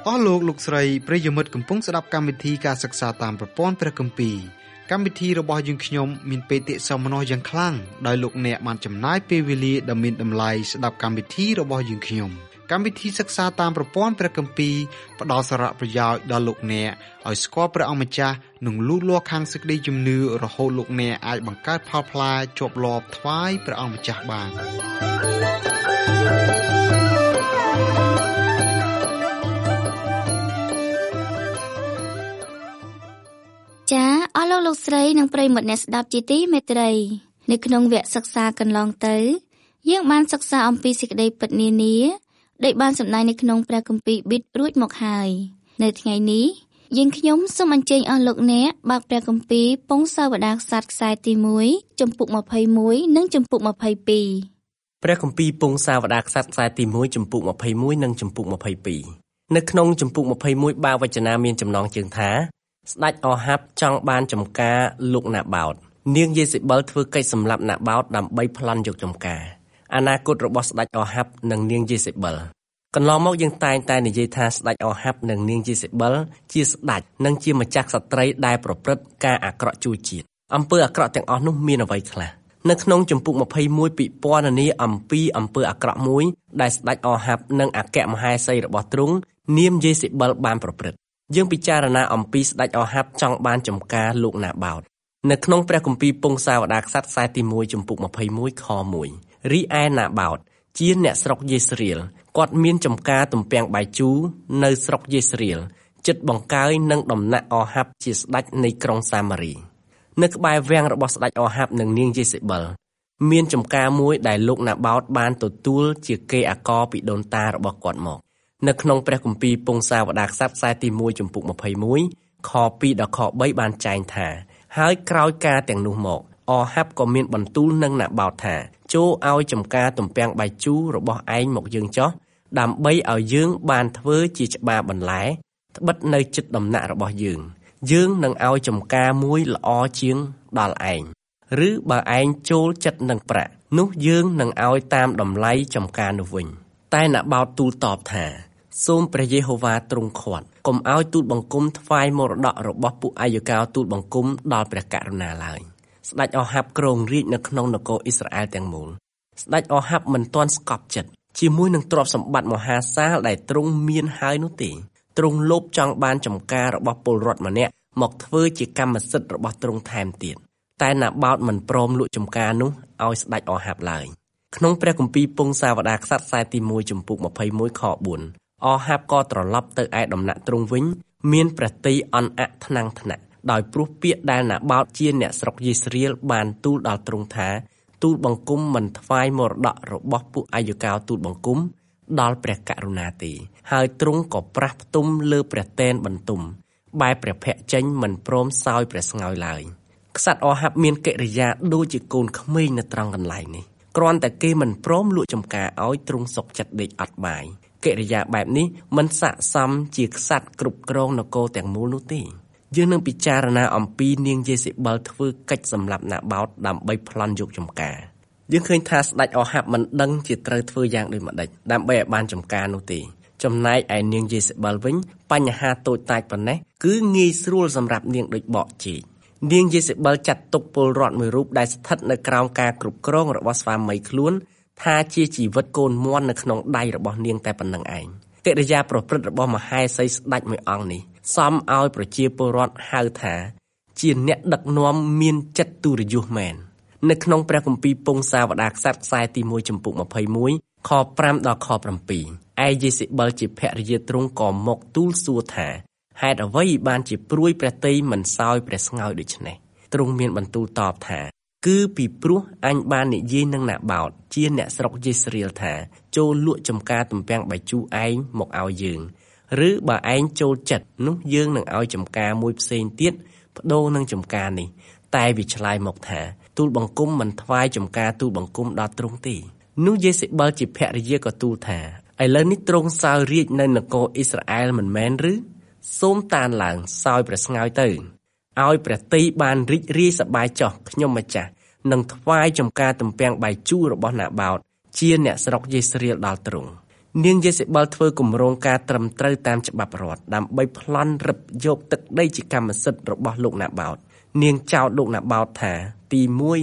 អស់លោកស្រីប្រិយមិត្តកំពុងស្ដាប់កម្មវិធីការសិក្សាតាមប្រព័ន្ធព្រះគម្ពីរកម្មវិធីរបស់យើងខ្ញុំមានបេតិសោមនស្សយ៉ាងខ្លាំងដោយលោកអ្នកបានចំណាយពេលវេលាដ៏មានតម្លៃស្ដាប់កម្មវិធីរបស់យើងខ្ញុំកម្មវិធីសិក្សាតាមប្រព័ន្ធព្រះគម្ពីរផ្ដល់សារៈប្រយោជន៍ដល់លោកអ្នកឲ្យស្គាល់ព្រះអង្គម្ចាស់និងលូតលាស់ខាងសេចក្តីជំនឿរហូតលោកអ្នកអាចបង្កើតផលផ្លែជាប់លាប់ថ្វាយព្រះអង្គម្ចាស់បានចាអស់លោកស្រីនិងប្រិយមិត្តអ្នកស្ដាប់ជាទីមេត្រីនៅក្នុងវគ្គសិក្សាកន្លងទៅយើងបានសិក្សាអំពីសេចក្តីពិតនានាដែលបានសម្ដែងនៅក្នុងព្រះគម្ពីរប៊ីតរួចមកហើយនៅថ្ងៃនេះយើងខ្ញុំសូមអញ្ជើញអស់លោកអ្នកបើកព្រះគម្ពីរពង្សាវតារក្សត្រខ្សែទី1ចំពុក21និងចំពុក22 ព្រះគម្ពីរពង្សាវតារក្សត្រខ្សែទី1ចំពុក21និងចំពុក22នៅក្នុងចំពុក21បាវចនាមានចំណងជើងថាស្ដេចអូហាប់ចង់បានចំការលោកណាបោតនាងយេសេបិលធ្វើកិច្ចសម្លាប់ណាបោតដើម្បីប្លន់យកចំការអនាគតរបស់ស្ដេចអូហាប់និងនាងយេសេបិលកន្លងមកយើងតែងតែនិយាយថាស្ដេចអូហាប់និងនាងយេសេបិលជាស្ដេចនិងជាម្ចាស់ក្សត្រីដែលប្រព្រឹត្តការអាក្រក់ជួយជាតិអំពើអាក្រក់ទាំងអស់នោះមានអ្វីខ្លះនៅក្នុងចំពុក21ពិពណ៌នាអំពីអំពើអាក្រក់មួយដែលស្ដេចអូហាប់និងអគ្គមហេសីរបស់ទ្រង់នាមយេសេបិលបានប្រព្រឹត្តយើងពិចារណាអំពីស្ដេចអូហាប់ចង់បានចំការលោកណាបោតនៅក្នុងព្រះគម្ពីរពង្សាវតារក្សត្រខ្សែទី1ចំពុក21ខ1រីឯណាបោតជាអ្នកស្រុកយេស្រាលគាត់មានចំការទំពាំងបាយជូរនៅស្រុកយេស្រាលជិតបង្កើយនឹងដំណាក់អូហាប់ជាស្ដេចនៃក្រុងសាម៉ារីនៅក្បែរវាំងរបស់ស្ដេចអូហាប់និងនាងយេសេបិលមានចំការមួយដែលលោកណាបោតបានទទួលជាគេអាករពីដូនតារបស់គាត់មកនៅក្នុងព្រះគម្ពីរពង្សាវតារក្សត្រខ្សែទី1ចំពុក21ខ2ដល់ខ3បានចែងថាហើយក្រោយការទាំងនោះមកអូហាប់ក៏មានបន្ទូលនឹងណាបោតថាចូលឲ្យចំការទំពាំងបាយជូររបស់ឯងមកយើងចោះដើម្បីឲ្យយើងបានធ្វើជាច្បារបន្លែត្បិតនៅជិតដំណាក់របស់យើងនឹងឲ្យចំការមួយល្អជាងដល់ឯងឬបើឯងចូលចិត្តនឹងប្រាក់នោះយើងនឹងឲ្យតាមតម្លៃចំការនោះវិញតែណាបោតទូលតបថាសូមព្រះយេហូវ៉ាទ្រង់ខាត់កុំឲ្យទូលបង្គំថ្វាយមរតករបស់ពួកអាយកោទូលបង្គំដល់ព្រះករុណាឡើយស្ដេចអូហាប់គ្រងរាជ្យនៅក្នុងនគរអ៊ីស្រាអែលទាំងមូលស្ដេចអូហាប់មិនទាន់ស្កប់ចិត្តជាមួយនឹងទ្រព្យសម្បត្តិមហាសាលដែលទ្រង់មានហើយនោះទេទ្រង់លោភចង់បានចំការរបស់ពលរដ្ឋម្នាក់មកធ្វើជាកម្មសិទ្ធិរបស់ទ្រង់ថែមទៀតតែណាបោតមិនព្រមលក់ចំការនោះឲ្យស្ដេចអូហាប់ឡើយក្នុងព្រះគម្ពីរពង្សាវតារក្សត្រខ្សែទី1ចំពុក21ខ4អូហាប់ក៏ត្រឡប់ទៅឯដំណាក់ទ្រង់វិញមានព្រះទ័យអន់អាក់ថ្នាំងថ្នាក់ដោយព្រោះពាក្យដែលណាបោតជាអ្នកស្រុកយេស្រាលបានទូលដល់ទ្រង់ថាទូលបង្គំមិនថ្វាយមរតករបស់ពួកអាយកោទូលបង្គំដល់ព្រះករុណាទេហើយទ្រង់ក៏ប្រះផ្ទុំលើព្រះទែនបន្ទុំបែរព្រះភ័ក្ត្រចេញមិនព្រមសោយព្រះស្ងោយឡើយក្សត្រអូហាប់មានកិរិយាដូចជាកូនក្មេងនៅត្រង់កន្លែងនេះគ្រាន់តែគេមិនព្រមលក់ចំការឲ្យទ្រង់សុខចិត្តដេកអត់បាយកិរិយាបែបនេះមិនស័ក្តិសមជាក្សត្រគ្រប់គ្រងនគរទាំងមូលនោះទេយើងនឹងពិចារណាអំពីនាងយេសេបិលធ្វើកិច្ចសម្លាប់ណាបោតដើម្បីប្លន់យកចំការយើងឃើញថាស្ដេចអូហាប់មិនដឹងជាត្រូវធ្វើយ៉ាងដូចម្ដេចដើម្បីឲ្យបានចំការនោះទេចំណែកឯនាងយេសេបិលវិញបញ្ហាតូចតាចប៉ុណ្ណេះគឺងាយស្រួលសម្រាប់នាងដូចបកជីកនាងយេសេបិលចាត់ទុកពលរដ្ឋមួយរូបដែលស្ថិតនៅក្រោមការគ្រប់គ្រងរបស់ស្វាមីខ្លួនថាជាជីវិតកូនមាន់នៅក្នុងដៃរបស់នាងតែប៉ុណ្្នឹងឯងកិរិយាប្រព្រឹត្តរបស់មហេសីស្ដេចមួយអង្គនេះសមឲ្យប្រជាពលរដ្ឋហៅថាជាអ្នកដឹកនាំមានចិត្តទុរយុសមែននៅក្នុងព្រះគម្ពីរពង្សាវតារក្សត្រខ្សែទី1ចំពុក21ខ5ដល់ខ7ឯយេសេបិលជាភរិយាទ្រង់ក៏មកទូលសួរថាហេតុអ្វីបានជាព្រួយព្រះទ័យមិនសោយព្រះស្ងោយដូច្នេះទ្រង់មានបន្ទូលតបថាគឺពីព្រោះអញបាននិយាយនឹងណាបោតជាអ្នកស្រុកយេស្រាលថាចូលលក់ចំការទំពាំងបាយជូរឯងមកឲ្យយើងឬបើឯងចូលចិត្តនោះយើងនឹងឲ្យចំការមួយផ្សេងទៀតបដូរនឹងចំការនេះតែវាឆ្លើយមកថាទូលបង្គំមិនថ្វាយចំការទូលបង្គំដល់ទ្រង់ទេនោះយេសេបិលជាភរិយាក៏ទូលថាឥឡូវនេះទ្រង់សោយរាជ្យនៅនគរអ៊ីស្រាអែលមិនមែនឬសូមតានឡើងសោយព្រះស្ងោយទៅឲ្យព្រះទ័យបានរីករាយសប្បាយចុះខ្ញុំម្ចាស់នឹងថ្វាយចំការទំពាំងបាយជូររបស់ណាបោតជាអ្នកស្រុកយេស្រាលដល់ទ្រង់នាងយេសេបលធ្វើគម្រោងការត្រឹមត្រូវតាមច្បាប់រដ្ឋដើម្បីប្លន់រឹបយកទឹកដីជាកម្មសិទ្ធិរបស់លោកណាបោតនាងចោទលោកណាបោតថាទី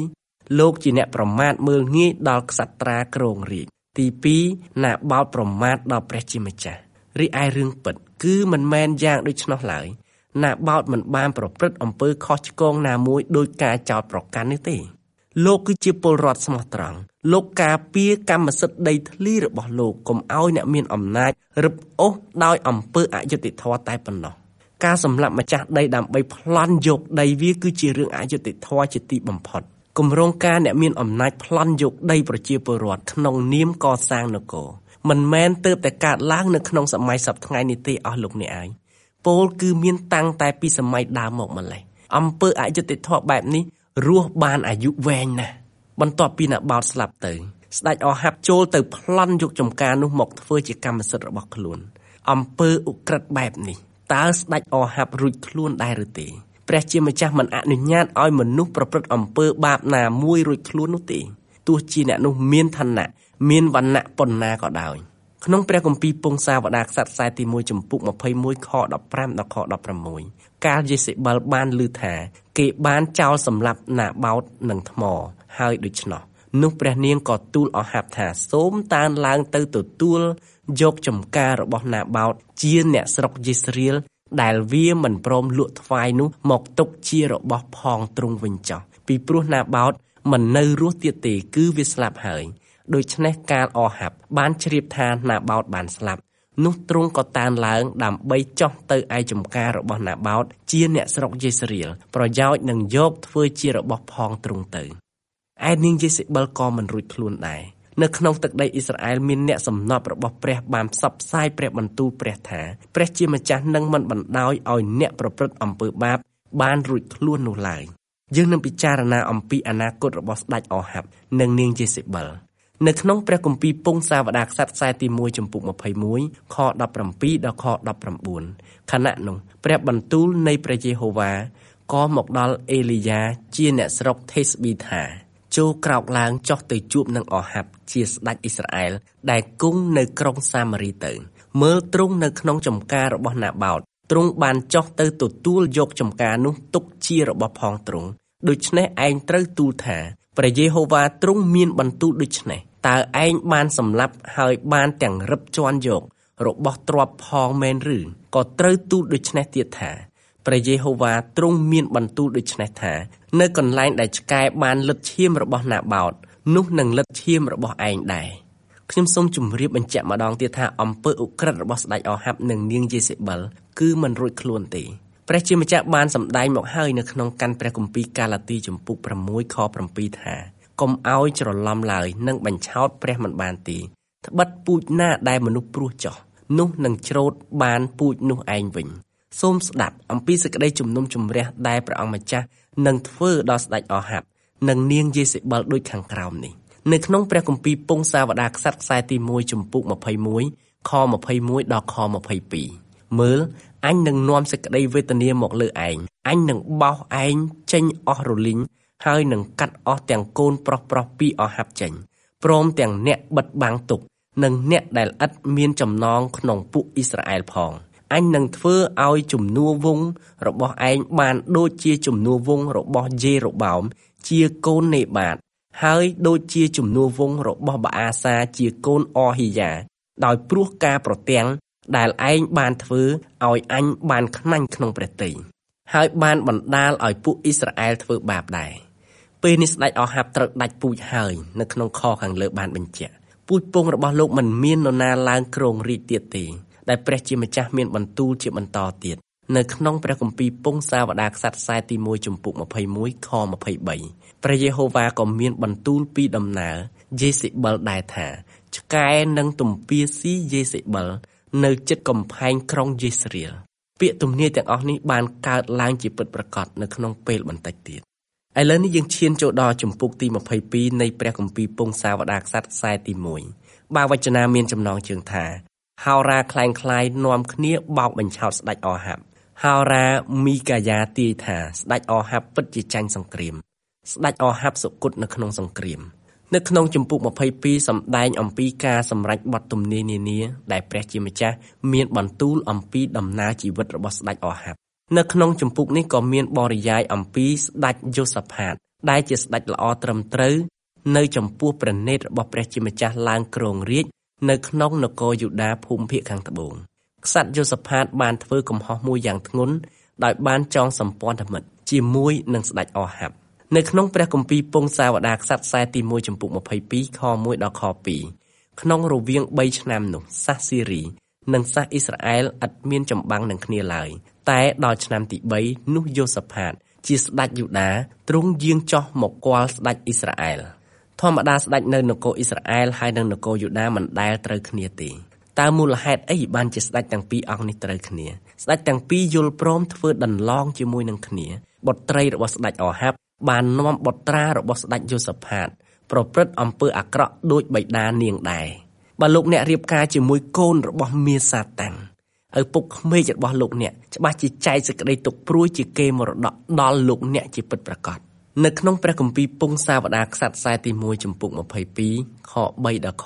1លោកជាអ្នកប្រមាថមើលងាយដល់ក្សត្រាគ្រងរាជ្យទី2ណាបោតប្រមាថដល់ព្រះជាម្ចាស់រីឯរឿងពិតគឺមិនមែនយ៉ាងដូច្នោះឡើយណាបោតមិនបានប្រព្រឹត្តអំពើខុសឆ្គងណាមួយដោយការចោទប្រកាន់នេះទេលោកគឺជាពលរដ្ឋស្មោះត្រង់លោកការពារកម្មសិទ្ធិដីធ្លីរបស់លោកកុំឲ្យអ្នកមានអំណាចរឹបអូសដោយអំពើអយុត្តិធម៌តែប៉ុណ្ណោះការសម្លាប់ម្ចាស់ដីដើម្បីប្លន់យកដីវាគឺជារឿងអយុត្តិធម៌ជាទីបំផុតគម្រោងការអ្នកមានអំណាចប្លន់យកដីប្រជាពលរដ្ឋក្នុងនាមកសាងនគរមិនមែនទើបតែកើតឡើងនៅក្នុងសម័យសព្វថ្ងៃនេះទេអស់លោកអ្នកឯងពោលគឺមានតាំងតែពីសម័យដើមមកម្ល៉េះអំពើអយុត្តិធម៌បែបនេះរស់បានអាយុវែងណាស់បន្ទាប់ពីណាបោតស្លាប់ទៅស្ដេចអូហាប់ចូលទៅប្លន់យកចំការនោះមកធ្វើជាកម្មសិទ្ធិរបស់ខ្លួនអំពើឧក្រិដ្ឋបែបនេះតើស្ដេចអូហាប់រួចខ្លួនដែរឬទេព្រះជាម្ចាស់មិនអនុញ្ញាតឲ្យមនុស្សប្រព្រឹត្តអំពើបាបណាមួយរួចខ្លួននោះទេទោះជាអ្នកនោះមានឋានៈមានវណ្ណៈប៉ុណ្ណាក៏ដោយក្នុងព្រះគម្ពីរពងសាវតារខ្សត្រខ្សែទី1ចំពុក21ខ15ដល់ខ16កាលយេសេបលបានឮថាគេបានចោលសម្លាប់ណាបោតនឹងថ្មហើយដូច្នោះនោះព្រះនាងក៏ទូលអូហាប់ថាសូមតានឡើងទៅទទួលយកចំការរបស់ណាបោតជាអ្នកស្រុកយេស្រាលដែលវាមិនព្រមលក់ថ្វាយនោះមកទុកជារបស់ផងទ្រង់វិញចោះពីព្រោះណាបោតមិននៅរស់ទៀតទេគឺវាស្លាប់ហើយដូច្នេះកាលអូហាប់បានជ្រាបថាណាបោតបានស្លាប់នោះទ្រង់ក៏តានឡើងដើម្បីចោះទៅឯចំការរបស់ណាបោតជាអ្នកស្រុកយេស្រាលប្រយោជន៍នឹងយកធ្វើជារបស់ផងទ្រង់ទៅឯនាងយេសេបលក៏មិនរួចខ្លួនដែរនៅក្នុងទឹកដីអ៊ីស្រាអែលមានអ្នកសំណប់របស់ព្រះបានផ្សព្វផ្សាយព្រះបន្ទូលព្រះថាព្រះជាម្ចាស់នឹងមិនបណ្ដោយឲ្យអ្នកប្រព្រឹត្តអំពើបាបបានរួចខ្លួននោះឡើយយើងនឹងពិចារណាអំពីអនាគតរបស់ស្ដេចអូហាប់និងនាងយេសេបលនៅក្នុងព្រះគម្ពីរពងសាវតារខ្សត្រខ្សែទី1ចំពុក21ខ17ដល់ខ19ខណៈនោះព្រះបន្ទូលនៃព្រះយេហូវ៉ាក៏មកដល់អេលីយ៉ាជាអ្នកស្រុកថេស្ប៊ីថាចូលក្រោកឡើងចុះទៅជួបនឹងអូហាប់ជាស្ដេចអ៊ីស្រាអែលដែលគង់នៅក្រុងសាម៉ារីទៅមើលទ្រង់នៅក្នុងចំការរបស់ណាបោតទ្រង់បានចុះទៅទទួលយកចំការនោះទុកជារបស់ផងទ្រង់ដូច្នេះឯងត្រូវទូលថាព្រះយេហូវ៉ាទ្រង់មានបន្ទូលដូច្នេះតើឯងបានសម្លាប់ហើយបានទាំងរឹបជាន់យករបស់ទ្រព្យផងមែនឬក៏ត្រូវទូលដូច្នេះទៀតថាព្រះយេហូវ៉ាទ្រង់មានបន្ទូលដូច្នេះថានៅកន្លែងដែលឆ្កែបានលិតឈាមរបស់ណាបោតនោះនឹងលិតឈាមរបស់ឯងដែរខ្ញុំសូមជម្រាបបញ្ជាក់ម្ដងទៀតថាអំពើឧក្រិដ្ឋរបស់ស្ដេចអូហាប់និងនាងយេសេបលគឺមិនរួចខ្លួនទេព្រះជាម្ចាស់បានសម្ដែងមកហើយនៅក្នុងកាន់ព្រះគម្ពីរកាឡាទីចំពុក6ខ7ថាកុំឲ្យច្រឡំឡើយនឹងបញ្ឆោតព្រះមិនបានទេត្បិតពូជណាដែលមនុស្សព្រោះចោះនោះនឹងច្រូតបានពូជនោះឯងវិញសូមស្ដាប់អំពីសេចក្តីជំនុំជម្រះដែលព្រះអង្គម្ចាស់នឹងធ្វើដល់ស្ដេចអូហាប់និងនាងយេសេបលដូចខាងក្រោមនេះនៅក្នុងព្រះគម្ពីរពងសាវតារខ្សត្រខ្សែទី1ចំពុក21ខ21ដល់ខ22មើលអញនឹងនាំសេចក្តីវេទនាមកលើឯងអញនឹងបោសឯងចេញអស់រលីងហើយនឹងកាត់អស់ទាំងកូនប្រុសពីអូហាប់ចេញព្រមទាំងអ្នកបិទបាំងទុកនិងអ្នកដែលឥតមានចំណងក្នុងពួកអ៊ីស្រាអែលផងអញនឹងធ្វើឲ្យជំនួវងរបស់ឯងបានដូចជាជំនួវងរបស់យេរ៉ូបោមជាកូននេបាតហើយដូចជាជំនួវងរបស់បាអាសាជាកូនអហ៊ីយ៉ាដោយព្រោះការប្រទាំងដែលឯងបានធ្វើឲ្យអញបានខ្មាញ់ក្នុងព្រះទ័យហើយបានបណ្ដាលឲ្យពួកអ៊ីស្រាអែលធ្វើបាបដែរពេលនេះស្ដេចអូហាប់ត្រូវដាច់ពូជហើយនៅក្នុងខខាងលើបានបញ្ជាក់ពូជពងរបស់លោកមិនមាននរណាឡើងគ្រងរាជ្យទៀតទេដែលព្រះជាម្ចាស់មានបន្ទូលជាបន្តទៀតនៅក្នុងព្រះគម្ពីរពងសាវតារខ្សត្រខ្សែទី1ចំពុក21ខ23ព្រះយេហូវ៉ាក៏មានបន្ទូលពីដំណើរយេសេបលដែរថាឆ្កែនឹងទំពាស៊ីយេសេបលនៅជិតកំផែងក្រុងយេស្រាលពាក្យទំនាយទាំងអស់នេះបានកើតឡើងជាពិតប្រាកដនៅក្នុងពេលបន្តិចទៀតឥឡូវនេះយើងឈានចូលដល់ជំពូកទី22នៃព្រះគម្ពីរពងសាវតារខ្សត្រខ្សែទី1បាវចនាមានចំណងជើងថាហោរាคล้ายនាំគ្នាបោកបញ្ឆោតស្ដេចអូហាប់ហោរាមីកាយ៉ាទាយថាស្ដេចអូហាប់ពិតជាចាញ់សង្គ្រាមស្ដេចអូហាប់សុគតនៅក្នុងសង្គ្រាមនៅក្នុងជំពូក22សម្ដែងអំពីការសម្រេចបទទំនាយនានាដែលព្រះជាម្ចាស់មានបន្ទូលអំពីដំណើរជីវិតរបស់ស្ដេចអូហាប់នៅក្នុងជំពូកនេះក៏មានបរិយាយអំពីស្ដេចយូសាផាតដែលជាស្ដេចល្អត្រឹមត្រូវនៅចំពោះព្រះនេតរបស់ព្រះជាម្ចាស់ឡើងគ្រងរាជ្យនៅក្នុងនគរយូដាភូមិភាគខាងត្បូងក្សត្រយូសាផាតបានធ្វើកំហុសមួយយ៉ាងធ្ងន់ដោយបានចងសម្ព័ន្ធមិត្តជាមួយនឹងស្ដេចអូហាប់នៅក្នុងព្រះគម្ពីរពងសាវតារក្សត្រខ្សែទី1ចំពុក22ខ1ដល់ខ2ក្នុងរវាង3ឆ្នាំនោះសាសស៊ីរីនិងសាសអ៊ីស្រាអែលឥតមានចម្បាំងនឹងគ្នាឡើយតែដល់ឆ្នាំទី3នោះយូសាផាតជាស្ដេចយូដាទ្រង់យាងចុះមកគាល់ស្ដេចអ៊ីស្រាអែលធម្មតាស្ដេចនៅនគរអ៊ីស្រាអែលហើយនិងនគរយូដាមិនដែលត្រូវគ្នាទេតើមូលហេតុអីបានជាស្ដេចទាំងពីរអង្គនេះត្រូវគ្នាស្ដេចទាំងពីរយល់ព្រមធ្វើដន្លងជាមួយនឹងគ្នាបុត្រីរបស់ស្ដេចអូហាប់បាននាំបុត្រារបស់ស្ដេចយូសាផាតប្រព្រឹត្តអំពើអាក្រក់ដូចបិតានាងដែរបើលោកអ្នករៀបការជាមួយកូនរបស់មាសាតាំងឪពុកក្មេករបស់លោកអ្នកច្បាស់ជាចែកសេចក្តីទុកព្រួយជាកេរមរតកដល់លោកអ្នកជាពិតប្រាកដនៅក្នុងព្រះគម្ពីរពងសាវតារក្សត្រខ្សែទី1ចំពុក22ខ3ដល់ខ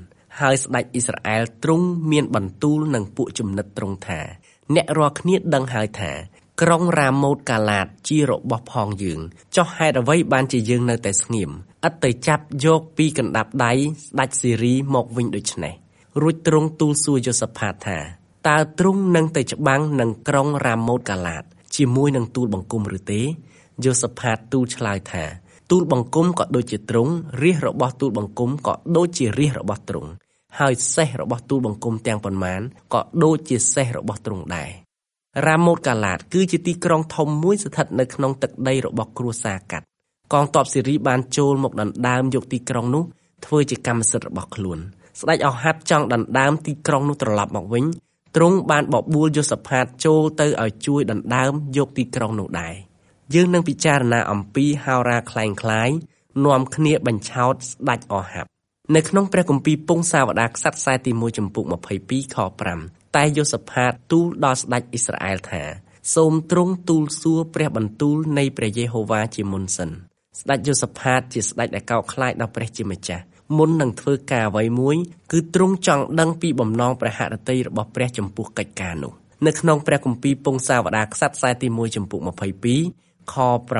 4ហើយស្ដេចអ៊ីស្រាអែលទ្រង់មានបន្ទូលនឹងពួកជំនិតទ្រង់ថាអ្នករាល់គ្នាដឹងហើយថាក្រុងរ៉ាម៉ូតកាឡាតជារបស់ផងយើងចុះហេតុអ្វីបានជាយើងនៅតែស្ងៀមឥតទៅចាប់យកពីកណ្ដាប់ដៃស្ដេចសេរីមកវិញដូច្នេះរួចទ្រង់ទូលសួរយូសាផាតថាតើទ្រង់នឹងទៅច្បាំងនឹងក្រុងរ៉ាម៉ូតកាឡាតជាមួយនឹងទូលបង្គំឬទេយូសាផាតទូលឆ្លើយថាទូលបង្គំក៏ដូចជាទ្រង់រាជរបស់ទូលបង្គំក៏ដូចជារាជរបស់ទ្រង់ហើយសេះរបស់ទូលបង្គំទាំងប៉ុន្មានក៏ដូចជាសេះរបស់ទ្រង់ដែររ៉ាម៉ូតកាឡាតគឺជាទីក្រុងធំមួយស្ថិតនៅក្នុងទឹកដីរបស់គ្រួសារកាត់កងទ័ពសេរីបានចូលមកដណ្ដើមយកទីក្រុងនោះធ្វើជាកម្មសិទ្ធិរបស់ខ្លួនស្ដេចអូហាប់ចង់ដណ្ដើមទីក្រុងនោះត្រឡប់មកវិញទ្រង់បានបបួលយូសាផាតចូលទៅឲ្យជួយដណ្ដើមយកទីក្រុងនោះដែរយើងនឹងពិចារណាអំពីហោរាคล้ายៗនាំគ្នាបញ្ឆោតស្ដេចអូហាប់នៅក្នុងព្រះគម្ពីរពងសាវតារក្សត្រខ្សែទី1ចំពុក22ខ5តែយូសាផាតទូលដល់ស្ដេចអ៊ីស្រាអែលថាសូមទ្រង់ទូលសួរព្រះបន្ទូលនៃព្រះយេហូវ៉ាជាមុនសិនស្ដេចយូសាផាតជាស្ដេចដែលកោតខ្លាចដល់ព្រះជាម្ចាស់មុននឹងធ្វើការអ្វីមួយគឺទ្រង់ចង់ដឹងពីបំណងព្រះហឫទ័យរបស់ព្រះចំពោះកិច្ចការនោះនៅក្នុងព្រះគម្ពីរពងសាវតារក្សត្រខ្សែទី1ចំពុក22ខ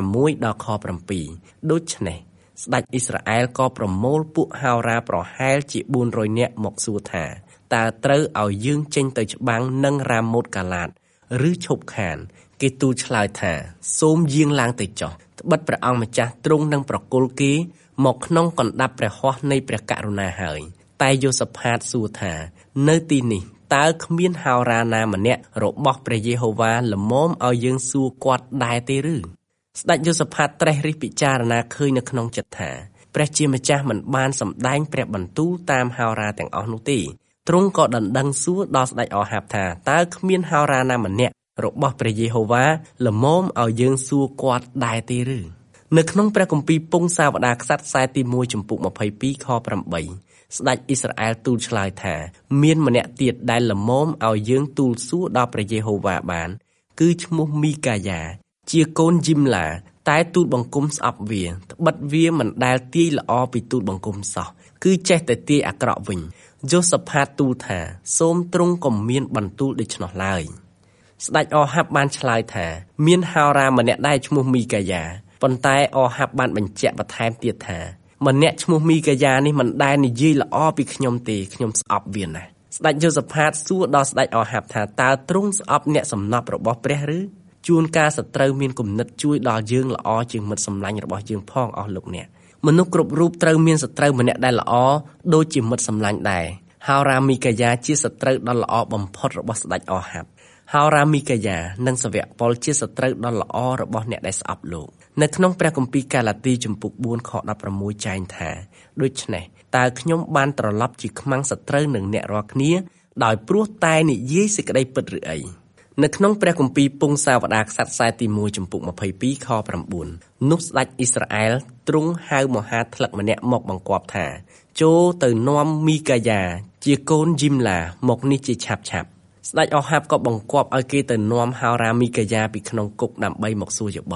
6ដល់ខ7ដូច្នេះស្ដេចអ៊ីស្រាអែលក៏ប្រមូលពួកហោរាប្រហែលជា400នាក់មកសួរថាតើត្រូវឲ្យយើងចេញទៅច្បាំងនឹងរ៉ាម៉ូតកាឡាតឬឈប់ខានគេទូលឆ្លើយថាសូមយាងឡើងទៅចុះត្បិតព្រះអង្គម្ចាស់ទ្រង់នឹងប្រគល់គេមកក្នុងកណ្ដាប់ព្រះហស្ថនៃព្រះករុណាហើយតែយូសាផាតសួរថានៅទីនេះតើគ្មានហោរាណាម្នាក់របស់ព្រះយេហូវ៉ាល្មមឲ្យយើងសួរគាត់ដែរទេឬស្ដេចយូសាផាតត្រេះរិះពិចារណាឃើញនៅក្នុងចិត្តថាព្រះជាម្ចាស់មិនបានសម្ដែងព្រះបន្ទូលតាមហោរាទាំងអស់នោះទេទ្រង់ក៏ដណ្ដឹងសួរដល់ស្ដេចអូហាប់ថាតើគ្មានហោរាណាម្នាក់របស់ព្រះយេហូវ៉ាល្មមឲ្យយើងសួរគាត់ដែរទេឬនៅក្នុងព្រះគម្ពីរពងសាវតារក្សត្រខ្សែទី1ចំពុក22ខ8ស្ដេចអ៊ីស្រាអែលទូលឆ្លើយថាមានម្នាក់ទៀតដែលល្មមឲ្យយើងទូលសួរដល់ព្រះយេហូវ៉ាបានគឺឈ្មោះមីកាយ៉ាជាកូនយីមឡាតែទូលបង្គំស្អប់វាត្បិតវាមិនដែលទាយល្អពីទូលបង្គំសោះគឺចេះតែទាយអាក្រក់វិញយូសាផាតទូលថាសូមទ្រង់កុំមានបន្ទូលដូច្នោះឡើយស្ដេចអូហាប់បានឆ្លើយថាមានហោរាម្នាក់ដែរឈ្មោះមីកាយ៉ាប៉ុន្តែអូហាប់បានបញ្ជាក់បន្ថែមទៀតថាម្នាក់ឈ្មោះមីកាយ៉ានេះមិនដែលនិយាយល្អពីខ្ញុំទេខ្ញុំស្អប់វាណាស់ស្ដេចយូសាផាតសួរដល់ស្ដេចអូហាប់ថាតើទ្រង់ស្អប់អ្នកសំណប់របស់ព្រះឬជួនកាលសត្រូវមានគំនិតជួយដល់យើងល្អជាងមិត្តសម្លាញ់របស់យើងផងអស់លោកអ្នកមនុស្សគ្រប់រូបត្រូវមានសត្រូវម្នាក់ដែលល្អដូចជាមិត្តសម្លាញ់ដែរហោរាមីកាយ៉ាជាសត្រូវដ៏ល្អបំផុតរបស់ស្ដេចអូហាប់ហោរាមីកាយ៉ានិងសាវកប៉ុលជាសត្រូវដ៏ល្អរបស់អ្នកដែលស្អប់លោកនៅក្នុងព្រះគម្ពីរកាឡាទីជំពូក4ខ16ចែងថាដូច្នេះតើខ្ញុំបានត្រឡប់ជាខ្មាំងសត្រូវនឹងអ្នករាល់គ្នាដោយព្រោះតែនិយាយសេចក្តីពិតឬអីនៅក្នុងព្រះគម្ពីរពងសាវតារក្សត្រខ្សែទី1ចំពុក22ខ9នោះស្ដេចអ៊ីស្រាអែលទ្រង់ហៅមហាថ្លឹកម្នាក់មកបង្គាប់ថាចូលទៅនាំមីកាយ៉ាជាកូនយីមឡាមកនេះជាឆាប់ស្ដេចអូហាប់ក៏បង្គាប់ឲ្យគេទៅនាំហោរាមីកាយ៉ាពីក្នុងគុកដើម្បីមកសួរយោបល់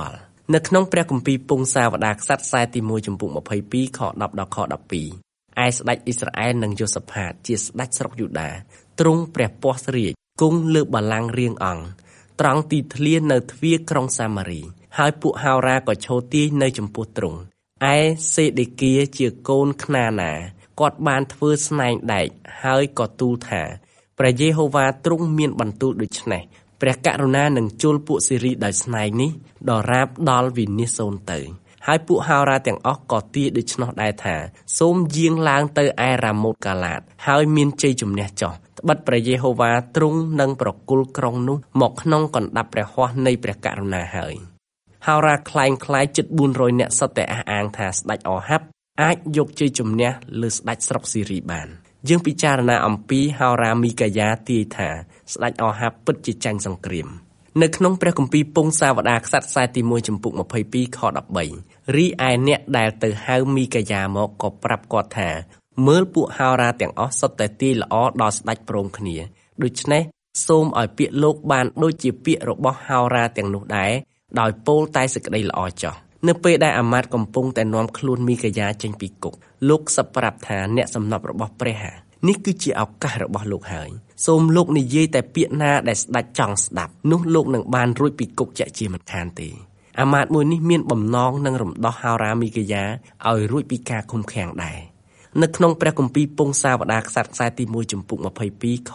នៅក្នុងព្រះគម្ពីរពង្សាវតារក្សត្រខ្សែទី1ចំពុក22ខ10ដល់ខ12ឯស្ដេចអ៊ីស្រាអែលនិងយូសាផាតជាស្ដេចស្រុកយូដាទ្រង់ព្រះពស្ត្ររាជគង់លើបល្ល័ង្ករាងអង្គត្រង់ទីធ្លានៅទ្វារក្រុងសាម៉ារីហើយពួកហោរាក៏ឈរទាយនៅចំពោះទ្រង់ឯសេដេគៀជាកូនខ្នាណាគាត់បានធ្វើស្នែងដែកហើយក៏ទូលថាព្រះយេហូវ៉ាទ្រង់មានបន្ទូលដូច្នេះព្រះករុណានឹងជលពួកសេរីដោយស្នែងនេះដរាបដល់វិនាសសូន្យទៅហើយពួកហោរាទាំងអស់ក៏ទាយដូច្នោះដែរថាសូមយាងឡើងទៅឯរ៉ាម៉ូតកាឡាតហើយមានជ័យជំនះចុះត្បិតព្រះយេហូវ៉ាទ្រង់នឹងប្រគល់ក្រុងនោះមកក្នុងកណ្ដាប់ព្រះហស្ថនៃព្រះករុណាហើយហោរាខ្លែងខ្លាយជិត400នាក់សុទ្ធតែអះអាងថាស្ដេចអូហាប់អាចយកជ័យជំនះលើស្ដេចស្រុកសេរីបានយើងពិចារណាអំពីហោរាមីកាយ៉ាទាយថាស្ដេចអូហាប់ពិតជាចាញ់សង្គ្រាមនៅក្នុងព្រះគម្ពីរពង្សាវតារក្សត្រខ្សែទី1ចំពុក22ខ13រីឯអ្នកដែលទៅហៅមីកាយ៉ាមកក៏ប្រាប់គាត់ថាមើលពួកហោរាទាំងអស់សុទ្ធតែទាយល្អដល់ស្ដេចព្រមគ្នាដូច្នេះសូមឲ្យពាក្យលោកបានដូចជាពាក្យរបស់ហោរាទាំងនោះដែរដោយពោលតែសេចក្តីល្អចោះនៅពេលដែលអាមាត្យកំពុងតែនាំខ្លួនមីកាយ៉ាចេញពីគុកលោកសឹកប្រាប់ថាអ្នកសំណប់របស់ព្រះនេះគឺជាឱកាសរបស់លោកហើយសូមលោកនិយាយតែពាក្យណាដែលស្ដេចចង់ស្ដាប់នោះលោកនឹងបានរួចពីគុកជាក់ជាមិនខានទេអាមាត្យមួយនេះមានបំណងនឹងរំដោះហោរាមីកាយ៉ាឲ្យរួចពីការឃុំឃាំងដែរនៅក្នុងព្រះគម្ពីរពង្សាវតារក្សត្រខ្សែទី1ចំពុក22ខ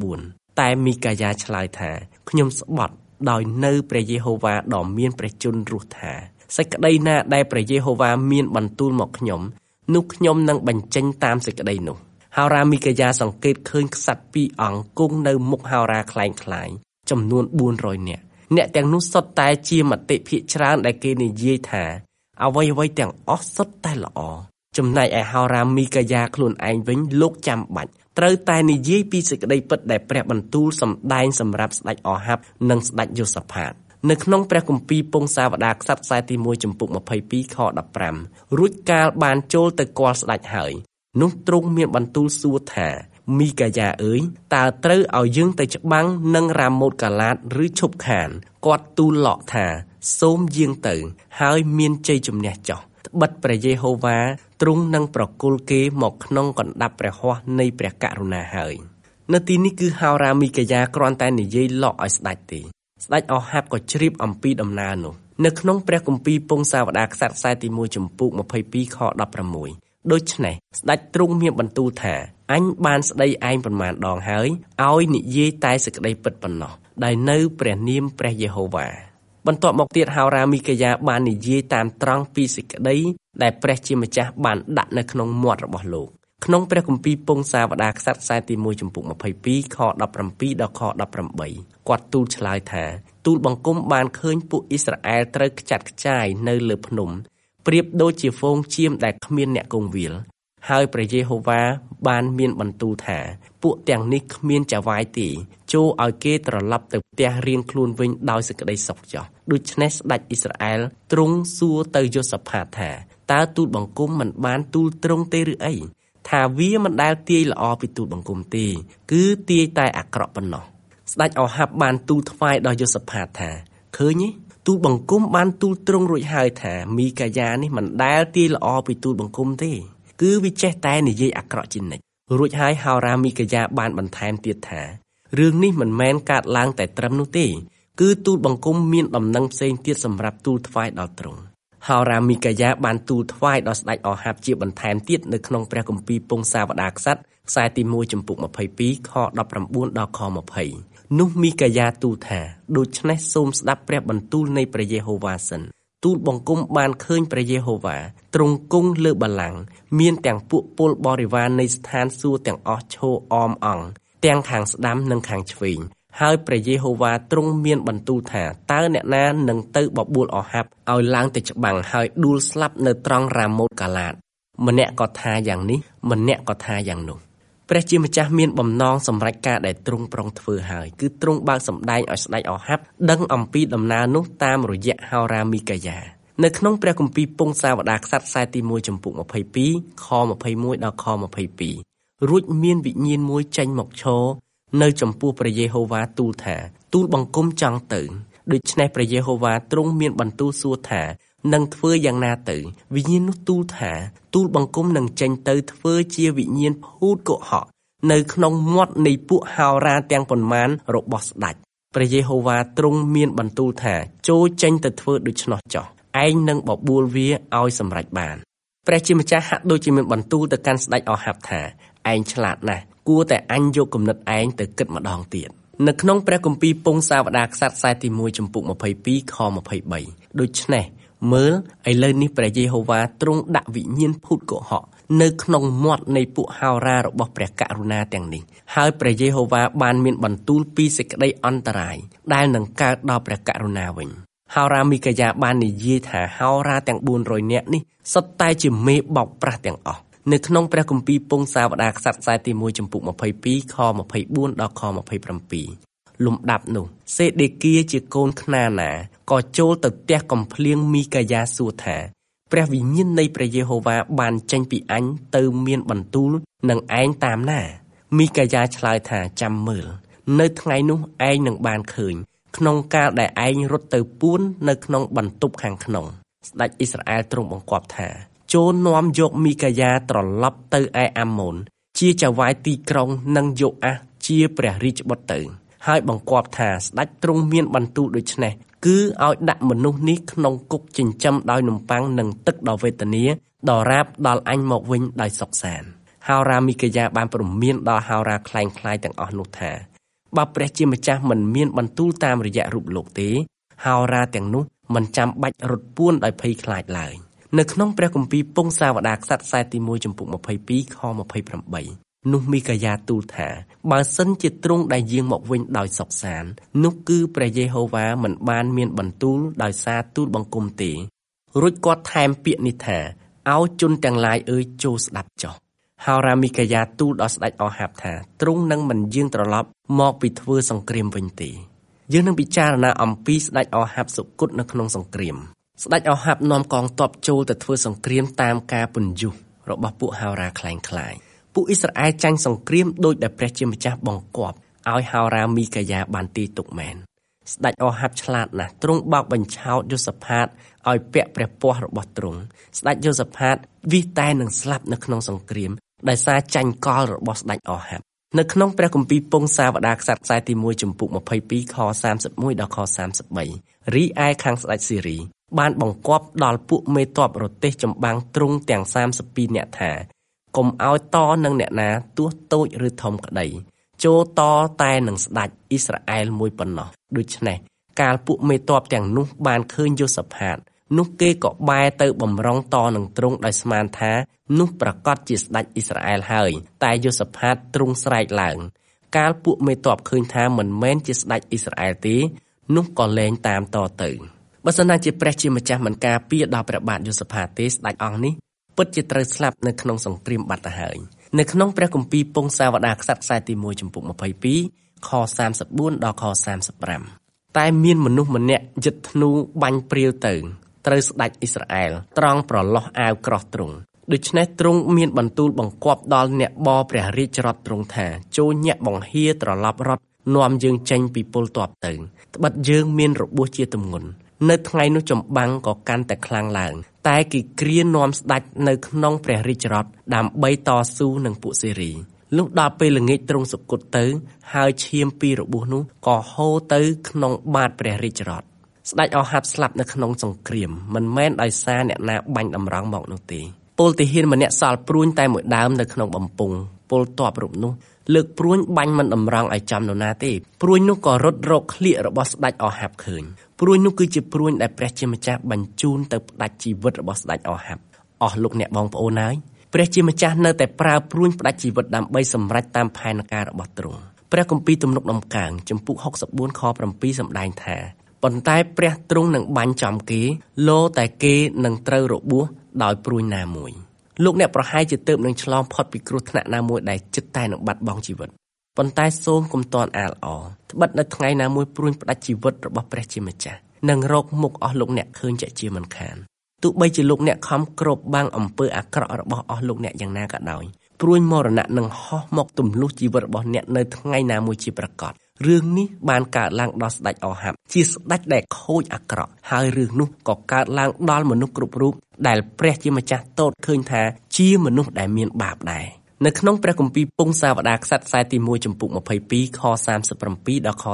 14តែមីកាយ៉ាឆ្លើយថាខ្ញុំស្បត់ដោយនៅព្រះយេហូវ៉ាដ៏មានព្រះជន្មរស់ថាសេចក្តីណាដែលព្រះយេហូវ៉ាមានបន្ទូលមកខ្ញុំនោះខ្ញុំនឹងបញ្ចេញតាមសេចក្តីនោះហោរាមីកាយ៉ាសង្កេតឃើញក្សត្រ2អង្គគង់នៅមុខហោរាខ្លែងខ្លាយចំនួន400នាក់អ្នកទាំងនោះសុទ្ធតែជាមតិភាគច្រើនដែលគេនិយាយថាអ្វីៗទាំងអស់សុទ្ធតែល្អចំណែកឯហោរាមីកាយ៉ាខ្លួនឯងវិញលោកចាំបាច់ត្រូវតែនិយាយពីសេចក្តីពិតដែលព្រះបន្ទូលសម្ដែងសម្រាប់ស្ដេចអូហាប់និងស្ដេចយូសាផាតនៅក្នុងព្រះគម្ពីរពង្សាវតារក្សត្រខ្សែទី1ចំពុក22ខ15រួចកាលបានចូលទៅគាល់ស្ដេចហើយនោះទ្រង់មានបន្ទូលសួរថាមីកាយ៉ាអើយតើត្រូវឲ្យយើងទៅច្បាំងនឹងរ៉ាម៉ូតកាឡាតឬឈប់ខានគាត់ទូលឡកថាសូមយាងទៅហើយមានជ័យជំនះចុះត្បិតព្រះយេហូវ៉ាទ្រង់នឹងប្រគល់គេមកក្នុងកណ្ដាប់ព្រះហស្ថនៃព្រះករុណាហើយនៅទីនេះគឺហោរាមីកាយ៉ាគ្រាន់តែនិយាយឡកឲ្យស្ដេចទេស្ដេចអូហាប់ក៏ជ្រាបអំពីដំណើរនោះនៅក្នុងព្រះគម្ពីរពង្សាវតារក្សត្រខ្សែទី1ចំពុក22ខ16ដូច្នេះស្ដេចទ្រង់មានបន្ទូលថាអញបានស្ដីឯងប៉ុន្មានដងហើយឲ្យនិយាយតែសេចក្តីពិតប៉ុណ្ណោះដែលនៅព្រះនាមព្រះយេហូវ៉ាបន្ទាប់មកទៀតហោរាមីកាយ៉ាបាននិយាយតាមត្រង់ពីសេចក្តីដែលព្រះជាម្ចាស់បានដាក់នៅក្នុងមាត់របស់លោកក្នុងព្រះគម្ពីរពង្សាវតារក្សត្រខ្សែទី1ចំពុក22ខ17ដល់ខ18គាត់ទូលឆ្លើយថាទូលបង្គំបានឃើញពួកអ៊ីស្រាអែលត្រូវខ្ចាត់ខ្ចាយនៅលើភ្នំប្រៀបដូចជាហ្វូងជៀមដែលគ្មានអ្នកគង់វាលហើយព្រះយេហូវ៉ាបានមានបន្ទូលថាពួកទាំងនេះគ្មានចៅហ្វាយទេចូលឲ្យគេត្រឡប់ទៅផ្ទះរៀងខ្លួនវិញដោយសេចក្តីសុខចុះដូច្នេះស្ដេចអ៊ីស្រាអែលទ្រង់សួរទៅយូសាផាតថាតើទូលបង្គំមិនបានទូលត្រង់ទេឬអីថាវាមិនដែលទាយល្អពីទូលបង្គំទេគឺទាយតែអាក្រក់ប៉ុណ្ណោះស្ដេចអូហាប់បានទូលថ្វាយដល់យូសាផាតថាឃើញទេទូលបង្គំបានទូលត្រង់រួចហើយថាមីកាយ៉ានេះមិនដែលទាយល្អពីទូលបង្គំទេគឺវាចេះតែនិយាយអាក្រក់ជានិច្ចរួចហើយហោរាមីកាយ៉ាបានបន្ថែមទៀតថារឿងនេះមិនមែនកើតឡើងតែត្រឹមនោះទេគឺទូលបង្គំមានដំណឹងផ្សេងទៀតសម្រាប់ទូលថ្វាយដល់ទ្រង់ហោរាមីកាយ៉ាបានទូលថ្វាយដល់ស្ដេចអូហាប់ជាបន្ថែមទៀតនៅក្នុងព្រះគម្ពីរពង្សាវតារក្សត្រខ្សែទី1ចំពុក22ខ19ដល់ខ20នោះមីកាយ៉ាទូលថាដូច្នេះសូមស្ដាប់ព្រះបន្ទូលនៃព្រះយេហូវ៉ាសិនទូលបង្គំបានឃើញព្រះយេហូវ៉ាទ្រង់គង់លើបល្ល័ង្កមានទាំងពួកពលបរិវារនៃស្ថានសួគ៌ទាំងអស់ឈរអមអង្គទាំងខាងស្ដាំនិងខាងឆ្វេងហើយព្រះយេហូវ៉ាទ្រង់មានបន្ទូលថាតើអ្នកណានឹងទៅបបួលអូហាប់ឲ្យឡើងទៅច្បាំងហើយដួលស្លាប់នៅត្រង់រ៉ាម៉ូតកាឡាតម្នាក់ក៏ថាយ៉ាងនេះម្នាក់ក៏ថាយ៉ាងនោះព្រះជាម្ចាស់មានបំណងសម្រេចការដែលទ្រង់ប្រុងធ្វើហើយគឺទ្រង់បើកសម្ដែងឲ្យស្ដេចអូហាប់ដឹងអំពីដំណើរនោះតាមរយៈហោរាមីកាយ៉ានៅក្នុងព្រះគម្ពីរពង្សាវតារក្សត្រខ្សែទី1ចំពុក22ខ21ដល់ខ22រួចមានវិញ្ញាណមួយចេញមកឈរនៅចំពោះព្រះយេហូវ៉ាទូលថាទូលបង្គំចង់ទៅដូច្នេះព្រះយេហូវ៉ាទ្រង់មានបន្ទូលសួរថានឹងធ្វើយ៉ាងណាទៅវិញ្ញាណនោះទូលថាទូលបង្គំនឹងចេញទៅធ្វើជាវិញ្ញាណភូតកុហកនៅក្នុងមាត់នៃពួកហោរាទាំងប៉ុន្មានរបស់ស្ដេចព្រះយេហូវ៉ាទ្រង់មានបន្ទូលថាចូលចេញទៅធ្វើដូច្នោះចុះឯងនឹងបបួលវាឲ្យសម្រេចបានព្រះជាម្ចាស់ហាក់ដូចជាមានបន្ទូលទៅកាន់ស្ដេចអូហាប់ថាឯងឆ្លាតណាស់គួរតែអញយកគំនិតឯងទៅគិតម្ដងទៀតនៅក្នុងព្រះគម្ពីរពងសាវតារក្សត្រខ្សែទី1ចំពុក22ខ23ដូច្នេះមើលឥឡូវនេះព្រះយេហូវ៉ាទ្រង់ដាក់វិញ្ញាណភូតកុហកនៅក្នុងមាត់នៃពួកហោរារបស់ព្រះករុណាទាំងនេះហើយព្រះយេហូវ៉ាបានមានបន្ទូលពីសេចក្តីអន្តរាយដែលនឹងកើតដល់ព្រះករុណាវិញហោរាមីកាយ៉ាបាននិយាយថាហោរាទាំង400នាក់នេះសុទ្ធតែជាមេបោកប្រាស់ទាំងអស់នៅក្នុងព្រះគម្ពីរពងសាវតារក្សត្រខ្សែទី1ចំពុក22ខ24ដល់ខ27លំដាប់នោះសេដេគៀជាកូនខ្នាណាក៏ចូលទៅផ្ទះកំភ្លៀងមីកាយ៉ាសួរថាព្រះវិញ្ញាណនៃព្រះយេហូវ៉ាបានចេញពីអញទៅមានបន្ទូលនឹងឯងតាមណាមីកាយ៉ាឆ្លើយថាចាំមើលនៅថ្ងៃនោះឯងនឹងបានឃើញក្នុងកាលដែលឯងរត់ទៅពួននៅក្នុងបន្ទប់ខាងក្នុងស្ដេចអ៊ីស្រាអែលទ្រង់បង្គាប់ថាចូលនាំយកមីកាយ៉ាត្រឡប់ទៅឯអាម៉ូនជាចៅហ្វាយទីក្រុងនិងយកអាសជាព្រះរាជបុត្រទៅហើយបង្គាប់ថាស្ដេចទ្រង់មានបន្ទូលដូច្នេះគឺឲ្យដាក់មនុស្សនេះក្នុងគុកចិញ្ចឹមដោយនំប៉័ងនិងទឹកដ៏វេទនាដរាបដល់អញមកវិញដោយសុខសាន្តហោរាមីកាយ៉ាបានព្រមានដល់ហោរាខ្លែងខ្លាយទាំងអស់នោះថាបើព្រះជាម្ចាស់មិនមានបន្ទូលតាមរយៈរូបលោកទេហោរាទាំងនោះមិនចាំបាច់រត់ពួនដោយភ័យខ្លាចឡើយនៅក្នុងព្រះគម្ពីរពងសាវតារក្សត្រខ្សែទី1ចំពុក22ខ28នោះមីកាយ៉ាទូលថាបើសិនជាទ្រង់ដែលយាងមកវិញដោយសុខសាន្តនោះគឺព្រះយេហូវ៉ាមិនបានមានបន្ទូលដោយសារទូលបង្គំទេរួចគាត់ថែមពាក្យនេះថាឲ្យជនទាំងឡាយអើយចូលស្ដាប់ចុះហោរាមីកាយ៉ាទូលដល់ស្ដេចអូហាប់ថាទ្រង់នឹងមិនយាងត្រឡប់មកពីធ្វើសង្គ្រាមវិញទេយើងនឹងពិចារណាអំពីស្ដេចអូហាប់សុគតនៅក្នុងសង្គ្រាមស្ដេចអូហាប់នាំកងទ័ពចូលទៅធ្វើសង្គ្រាមតាមការពន្យុះរបស់ពួកហោរាខ្លែងខ្លាយពួកអ៊ីស្រាអែលចាញ់សង្គ្រាមដោយដែលព្រះជាម្ចាស់បង្គាប់ឲ្យហោរាមីកាយ៉ាបានទីទុកមែនស្ដេចអូហាប់ឆ្លាតណាស់ទ្រង់បោកបញ្ឆោតយូសាផាតឲ្យពាក់ព្រះពស្ត្ររបស់ទ្រង់ស្ដេចយូសាផាតវិសតែនឹងស្លាប់នៅក្នុងសង្គ្រាមដោយសារចាញ់កលរបស់ស្ដេចអូហាប់នៅក្នុងព្រះគម្ពីរពងសាវតារក្សត្រខ្សែទី1ចំពុក22ខ31ដល់ខ33រីឯខាងស្ដេចស៊ីរីបានបង្គាប់ដល់ពួកមេទ័ពរទេះចម្បាំងទ្រង់ទាំង32នាក់ថាកុំឲ្យតនឹងអ្នកណាទោះតូចឬធំក្តីចូលតតែនឹងស្ដេចអ៊ីស្រាអែលមួយប៉ុណ្ណោះដូច្នេះកាលពួកមេទ័ពទាំងនោះបានឃើញយូសាផាតនោះគេក៏បែរទៅបំរុងតនឹងទ្រង់ដោយស្មានថានោះប្រកាសជាស្ដេចអ៊ីស្រាអែលហើយតែយូសាផាតទ្រង់ស្រែកឡើងកាលពួកមេទ័ពឃើញថាមិនមែនជាស្ដេចអ៊ីស្រាអែលទេនោះក៏លែងតាមតទៅបើសិនណាជាព្រះជាម្ចាស់មិនការពារដល់ព្រះបាទយូសាផាតទេស្ដេចអង្គនេះពិតជាត្រូវស្លាប់នៅក្នុងសង្គ្រាមបាត់ទៅហើយនៅក្នុងព្រះគម្ពីរពងសាវតារក្សត្រខ្សែទី1ចំពុក22ខ34ដល់ខ35តែមានមនុស្សម្នាក់យិតធ្នូបាញ់ព្រាវទៅត្រូវស្ដេចអ៊ីស្រាអែលត្រង់ប្រឡោះអាវក្រោះទ្រង់ដូច្នេះទ្រង់មានបន្ទូលបង្គាប់ដល់អ្នកបរព្រះរាជរថទ្រង់ថាចូលញាក់បង្ហៀត្រឡប់រត់នាំយើងចេញពីពលទ័ពទៅត្បិតយើងមានរបួសជាទម្ងន់នៅថ្ងៃនោះចម្បាំងក៏កាន់តែខ្លាំងឡើងតែគេគ្រានាំស្ដេចនៅក្នុងព្រះរាជរថដើម្បីតស៊ូនឹងពួកសេរីលុះដល់ពេលល្ងាចទ្រង់សុគតទៅហើយឈាមពីរបួសនោះក៏ហូរទៅក្នុងបាតព្រះរាជរថស្ដេចអូហាប់ស្លាប់នៅក្នុងសង្គ្រាមមិនមែនដោយសារអ្នកណាបាញ់តម្រង់មកនោះទេពលទាហានម្នាក់សល់ព្រួញតែមួយដើមនៅក្នុងបំពង់ពលទ័ពរូបនោះលើកព្រួញបាញ់មិនតម្រង់ឲ្យចំនរណាទេព្រួញនោះក៏រត់រកក្លៀករបស់ស្ដេចអូហាប់ឃើញព្រួញនោះគឺជាព្រួញដែលព្រះជាម្ចាស់បញ្ជូនទៅផ្ដាច់ជីវិតរបស់ស្ដេចអូហាប់អស់លោកអ្នកបងប្អូនហើយព្រះជាម្ចាស់នៅតែប្រើព្រួញផ្ដាច់ជីវិតដើម្បីសម្រេចតាមផែនការរបស់ទ្រង់ព្រះគម្ពីរទំនុកដំកើងចំពុក64ខ7សម្ដែងថាប៉ុន្តែព្រះទ្រង់នឹងបាញ់ចំគេលោតែគេនឹងត្រូវរបួសដោយព្រួញណាមួយលោកអ្នកប្រហែលជាទើបនឹងឆ្លងផុតពីគ្រោះថ្នាក់ណាមួយដែលជិតតែនឹងបាត់បង់ជីវិតប៉ុន្តែសូមកុំតន់អាលអត្បិតនៅថ្ងៃណាមួយព្រួញផ្ដាច់ជីវិតរបស់ព្រះជាម្ចាស់នឹងរកមុខអស់លោកអ្នកឃើញជាជាមិនខានទោះបីជាលោកអ្នកខំគ្របបាំងអំពើអាក្រក់របស់អស់លោកអ្នកយ៉ាងណាក៏ដោយព្រួញមរណៈនឹងហោះមកទម្លុះជីវិតរបស់អ្នកនៅថ្ងៃណាមួយជាប្រកាសរឿងនេះបានកើតឡើងដល់ស្ដេចអូហាប់ជាស្ដេចដែលខូចអាក្រក់ហើយរឿងនោះក៏កើតឡើងដល់មនុស្សគ្រប់រូបដែលព្រះជាម្ចាស់ទតឃើញថាជាមនុស្សដែលមានបាបដែរនៅក្នុងព្រះគម្ពីរពងសាវតារក្សត្រខ្សែទី1ចំពុក22ខ37ដល់ខ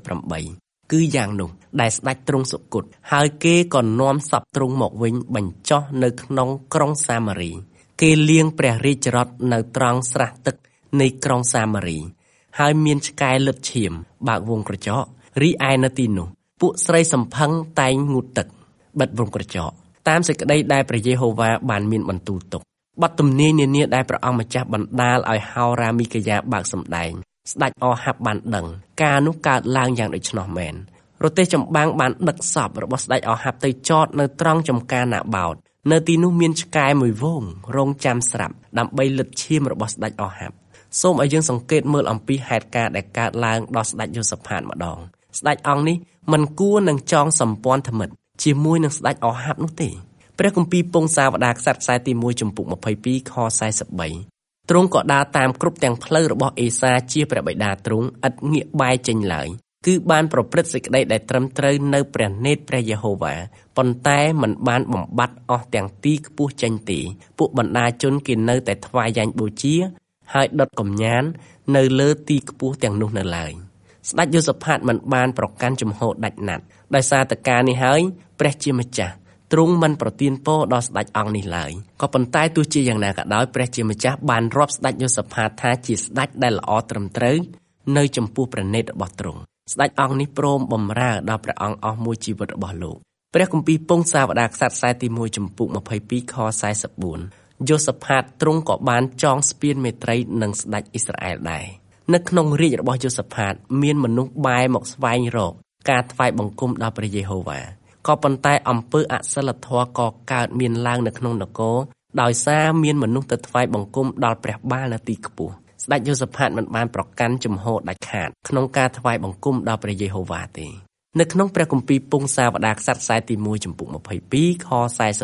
38គឺយ៉ាងនោះដែលស្ដេចទ្រង់សុគតហើយគេក៏នាំសពទ្រង់មកវិញបញ្ចុះនៅក្នុងក្រុងសាមារីគេលាងព្រះរាជរថនៅត្រង់ស្រះទឹកនៃក្រុងសាមារីហើយមានឆ្កែលិតឈាមបើកវងក្រចករីឯនៅទីនោះពួកស្រីសំផឹងតែងងូតទឹកបិទវងក្រចកតាមសេចក្តីដែលព្រះយេហូវ៉ាបានមានបន្ទូលទុកបទទំនាយនានាដែលព្រះអង្គម្ចាស់បណ្ដាលឲ្យហោរាមីកាយាបើកសម្ដែងស្ដេចអូហាប់បានដឹងការនោះកើតឡើងយ៉ាងដូច្នោះមែនរទេះចម្បាំងបានដឹកសពរបស់ស្ដេចអូហាប់ទៅចតនៅត្រង់ចំការណាបោតនៅទីនោះមានឆ្កែមួយវងរងចាំស្រាប់ដើម្បីលិតឈាមរបស់ស្ដេចអូហាប់សូមឲ្យយើងសង្កេតមើលអំពីហេតុការណ៍ដែលកើតឡើងដល់ស្ដេចយូសាផាតម្ដងស្ដេចអង្គនេះមិនគួរនឹងចងសម្ព័ន្ធធមិត្តជាមួយនឹងស្ដេចអូហាប់នោះទេព្រះគម្ពីរពងសាវតារក្សត្រខ្សែទី1ចំពុក22ខ43ទ្រង់ក៏ដើរតាមគ្រប់ទាំងផ្លូវរបស់អេសាជាព្រះបិតាទ្រង់ឥតងាកបែរចេញឡើយគឺបានប្រព្រឹត្តសេចក្តីដែលត្រឹមត្រូវនៅព្រះនេត្រព្រះយេហូវ៉ាប៉ុន្តែមិនបានបំបត្តិអស់ទាំងទីខ្ពស់ចេញទេពួកបណ្ដាជនគេនៅតែថ្វាយយ៉ាញ់បូជាហើយដុតកំញាននៅលើទីខ្ពស់ទាំងនោះនៅឡើយស្ដេចយូសាផាតមិនបានប្រកាន់ជំហរដាច់ណាត់ដោយសារតែការនេះហើយព្រះជាម្ចាស់ទ្រង់មិនប្រទានពរដល់ស្ដេចអង្គនេះឡើយក៏ប៉ុន្តែទោះជាយ៉ាងណាក៏ដោយព្រះជាម្ចាស់បានរាប់ស្ដេចយូសាផាតថាជាស្ដេចដែលល្អត្រឹមត្រូវនៅចំពោះព្រះនេត្ររបស់ទ្រង់ស្ដេចអង្គនេះព្រមបម្រើដល់ព្រះអង្គអស់មួយជីវិតរបស់លោកព្រះគម្ពីរពងសាវតារក្សត្រខ្សែទី1ចំពុក22ខ44យូសាផាតទ្រង់ក៏បានចងស្ពានមេត្រីនឹងស្ដេចអ៊ីស្រាអែលដែរនៅក្នុងរាជរបស់យូសាផាតមានមនុស្សបែរមកស្វែងរកការថ្វាយបង្គំដល់ព្រះយេហូវ៉ាក៏ប៉ុន្តែអំពើអសិលធម៌ក៏កើតមានឡើងនៅក្នុងនគរដោយសារមានមនុស្សទៅថ្វាយបង្គំដល់ព្រះបាលនៅទីខ្ពស់ស្ដេចយូសាផាតមិនបានប្រកាន់ជំហរដាច់ខាតក្នុងការថ្វាយបង្គំដល់ព្រះយេហូវ៉ាទេនៅក្នុងព្រះគម្ពីរពងសាវតារក្សត្រខ្សែទី1ចំពុក22ខ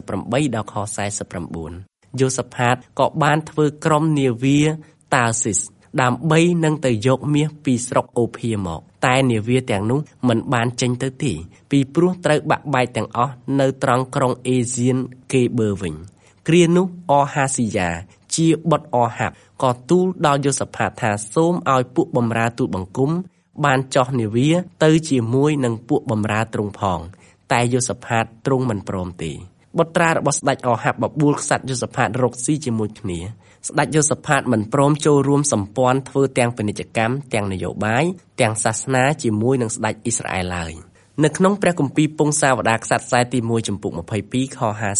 48ដល់ខ49យូសាផាតក៏បានធ្វើក្រុមនាវាតាស៊ីសដើម្បីនឹងទៅយកមាសពីស្រុកអូភាមកតែនាវាទាំងនោះមិនបានចេញទៅទេពីព្រោះត្រូវបាក់បែកទាំងអស់នៅត្រង់ក្រុងអេសៀនគេបឺវិញគ្រានោះអូហាស៊ីយ៉ាជាបុត្រអូហាប់ក៏ទូលដល់យូសាផាតថាសូមឲ្យពួកបម្រើទូលបង្គំបានចោះនាវាទៅជាមួយនឹងពួកបម្រើទ្រង់ផងតែយូសាផាតទ្រង់មិនព្រមទេបុត្រារបស់ស្ដេចអូហាប់បបួលក្សត្រយូសាផាតរកស៊ីជាមួយគ្នាស្ដេចយូសាផាតមិនព្រមចូលរួមសម្ព័ន្ធធ្វើទាំងពាណិជ្ជកម្មទាំងនយោបាយទាំងសាសនាជាមួយនឹងស្ដេចអ៊ីស្រាអែលឡើយនៅក្នុងព្រះគម្ពីរពងសាវតារក្សត្រខ្សែទី1ចំពុក22ខ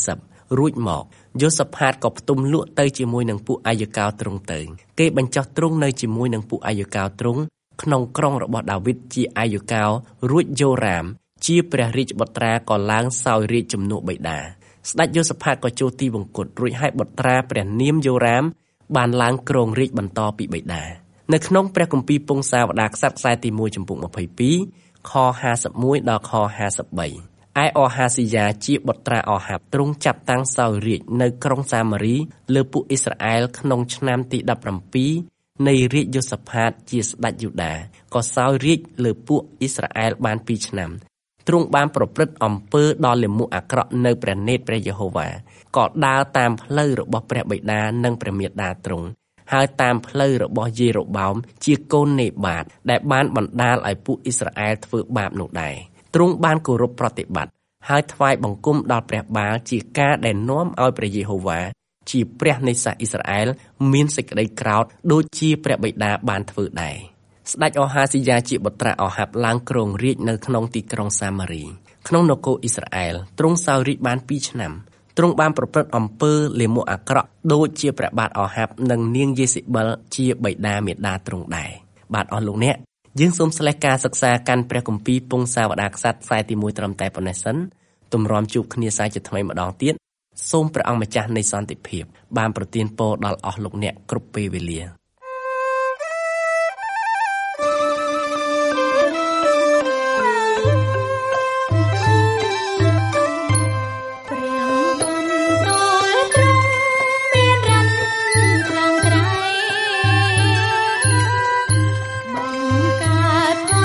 50រួចមកយូសាផាតក៏ផ្ទុំលក់ទៅជាមួយនឹងពួកអាយកោទ្រង់ទៅគេបញ្ចុះទ្រង់នៅជាមួយនឹងពួកអាយកោទ្រង់ក្នុងក្រុងរបស់ដាវីតជាអាយកោរួចយ៉ូរ៉ាមជាព្រះរាជបុត្រាក៏ឡើងសោយរាជជំនួសបិតាស្ដេចយូសាផាតក៏ចូលទីវង្គតរួចហើយបុត្រាព្រះនាមយ៉ូរ៉ាមបានឡើងគ្រងរាជបន្តពីបិតានៅក្នុងព្រះគម្ពីរពងសាវតារក្សត្រខ្សែទី1ចំពុក22ខ51ដល់ខ53ឯអូហាស៊ីយ៉ាជាបុត្រាអូហាប់ទ្រង់ចាប់តាំងសោយរាជនៅក្រុងសាមារីលើពួកអ៊ីស្រាអែលក្នុងឆ្នាំទី17នៃរាជយូសាផាតជាស្ដេចយូដាក៏សោយរាជលើពួកអ៊ីស្រាអែលបាន2ឆ្នាំទ្រង់បានប្រព្រឹត្តអំពើដ៏លាមកអាក្រក់នៅព្រះនេត្រព្រះយេហូវ៉ាក៏ដើរតាមផ្លូវរបស់ព្រះបិតានិងព្រះមាតាទ្រង់ហើយតាមផ្លូវរបស់យេរ៉ូបោមជាកូននេបាតដែលបានបណ្ដាលឲ្យពួកអ៊ីស្រាអែលធ្វើបាបនោះដែរទ្រង់បានគោរពប្រតិបត្តិហើយថ្វាយបង្គំដល់ព្រះបាលជាការដែលនាំឲ្យព្រះយេហូវ៉ាជាព្រះនៃសាសអ៊ីស្រាអែលមានសេចក្តីក្រោធដូចជាព្រះបិតាបានធ្វើដែរស្ដេចអូហាស៊ីយ៉ាជាបុត្រាអូហាប់ឡើងគ្រងរាជនៅក្នុងទីក្រុងសាមារីក្នុងនគរអ៊ីស្រាអែលទ្រង់សោយរាជបាន2ឆ្នាំទ្រង់បានប្រព្រឹត្តអំពើលាមកអាក្រក់ដូចជាព្រះបាទអូហាប់និងនាងយេសេបិលជាបិតាមាតាទ្រង់ដែរបាទអស់លោកអ្នកយើងសូមស្លេះការសិក្សាកាន់ព្រះគម្ពីរពងសាវតារក្សត្រខ្សែទី1ត្រឹមតែប៉ុណ្ណេះសិនទម្រាំជួបគ្នាសាជាថ្មីម្ដងទៀតសូមព្រះអង្គម្ចាស់នៃសន្តិភាពបានប្រទានពរដល់អស់លោកអ្នកគ្រប់ពេលវេលាប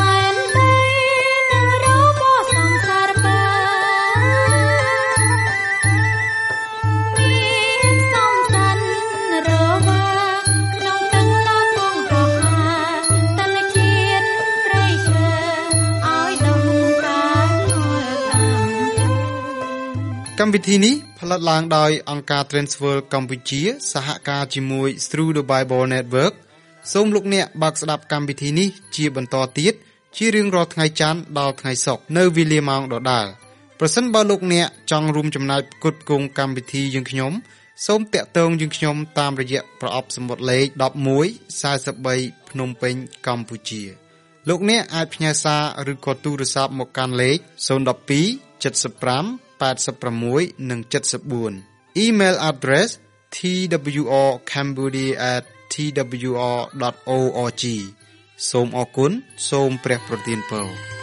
កម្មវិធីនេះផលិតឡើងដោយអង្គការ Transworld កម្ពុជាសហការជាមួយ Through the Bible Network សូមលោកអ្នកបើកស្ដាប់កម្មវិធីនេះជាបន្តទៀតជារៀងរាល់ថ្ងៃច័ន្ទដល់ថ្ងៃសុក្រនៅវេលាម៉ោងដដែលប្រសិនបើលោកអ្នកចង់រួមចំណែកផ្គត់ផ្គង់កម្មវិធីយើងខ្ញុំសូមតាក់ទងយើងខ្ញុំតាមរយៈប្រអប់សំបុត្រលេខ1143ភ្នំពេញកម្ពុជាលោកអ្នកអាចផ្ញើសារឬក៏ទូរស័ព្ទមកកាន់លេខ012 75 86 និង 74 Email address twrcambodia@twr.org សូមអរគុណសូមព្រះប្រទានពរ